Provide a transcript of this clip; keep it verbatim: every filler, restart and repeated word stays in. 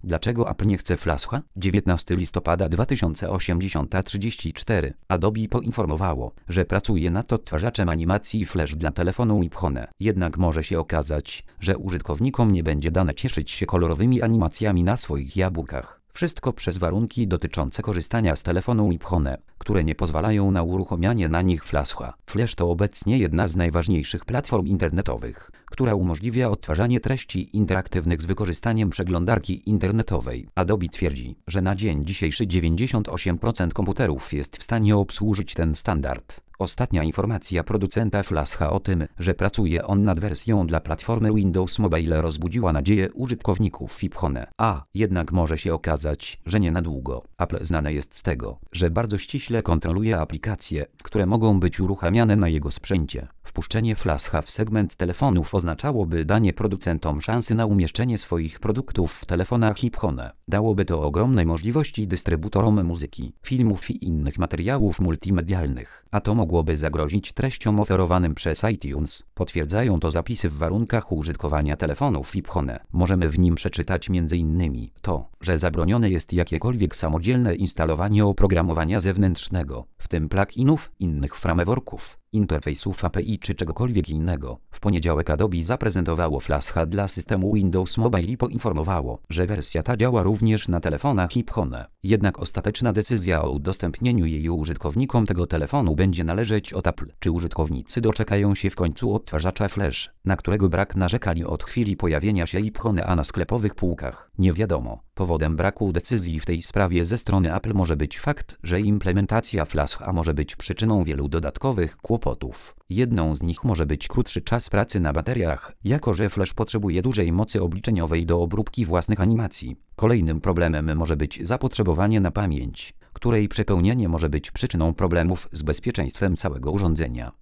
Dlaczego Apple nie chce Flasha? dziewiętnastego listopada dwa tysiące osiemdziesiąt trzydzieści cztery. Adobe poinformowało, że pracuje nad odtwarzaczem animacji Flash dla telefonu iPhone. Jednak może się okazać, że użytkownikom nie będzie dane cieszyć się kolorowymi animacjami na swoich jabłkach. Wszystko przez warunki dotyczące korzystania z telefonu iPhone, które nie pozwalają na uruchamianie na nich Flasha. Flash to obecnie jedna z najważniejszych platform internetowych, która umożliwia odtwarzanie treści interaktywnych z wykorzystaniem przeglądarki internetowej. Adobe twierdzi, że na dzień dzisiejszy dziewięćdziesiąt osiem procent komputerów jest w stanie obsłużyć ten standard. Ostatnia informacja producenta Flasha o tym, że pracuje on nad wersją dla platformy Windows Mobile, rozbudziła nadzieję użytkowników iPhone. A jednak może się okazać, że nie na długo. Apple znane jest z tego, że bardzo ściśle kontroluje aplikacje, które mogą być uruchamiane na jego sprzęcie. Wpuszczenie Flasha w segment telefonów oznaczałoby danie producentom szansy na umieszczenie swoich produktów w telefonach iPhone. Dałoby to ogromne możliwości dystrybutorom muzyki, filmów i innych materiałów multimedialnych, a to mogłoby zagrozić treściom oferowanym przez iTunes. Potwierdzają to zapisy w warunkach użytkowania telefonów iPhone. Możemy w nim przeczytać między innymi to, że zabronione jest jakiekolwiek samodzielne instalowanie oprogramowania zewnętrznego, w tym pluginów, innych frameworków, interfejsów A P I czy czegokolwiek innego. W poniedziałek Adobe zaprezentowało Flasha dla systemu Windows Mobile i poinformowało, że wersja ta działa również na telefonach iPhone. Jednak ostateczna decyzja o udostępnieniu jej użytkownikom tego telefonu będzie należeć od Apple. Czy użytkownicy doczekają się w końcu odtwarzacza Flash, na którego brak narzekali od chwili pojawienia się iPhone, a na sklepowych półkach? Nie wiadomo. Powodem braku decyzji w tej sprawie ze strony Apple może być fakt, że implementacja Flasha może być przyczyną wielu dodatkowych kłopotów. Jedną z nich może być krótszy czas pracy na bateriach, jako że Flash potrzebuje dużej mocy obliczeniowej do obróbki własnych animacji. Kolejnym problemem może być zapotrzebowanie na pamięć, której przepełnienie może być przyczyną problemów z bezpieczeństwem całego urządzenia.